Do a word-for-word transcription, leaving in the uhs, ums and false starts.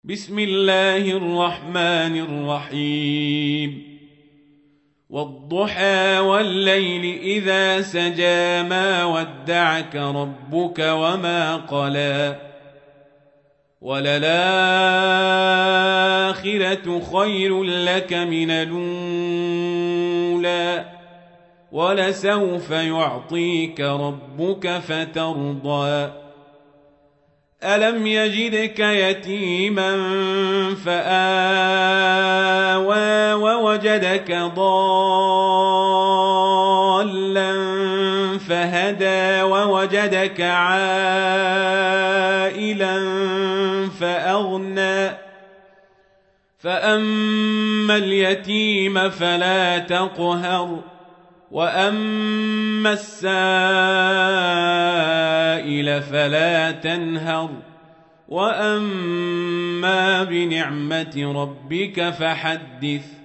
بسم الله الرحمن الرحيم والضحى والليل إذا سجى ما ودعك ربك وما قلى وللآخرة خير لك من الأولى ولسوف يعطيك ربك فترضى ألم يجدك يتيما فآوى ووجدك ضالا فهدى ووجدك عائلا فأغنى فأما اليتيم فلا تقهر وأما السائل فلا تنهر وأما بنعمة ربك فحدث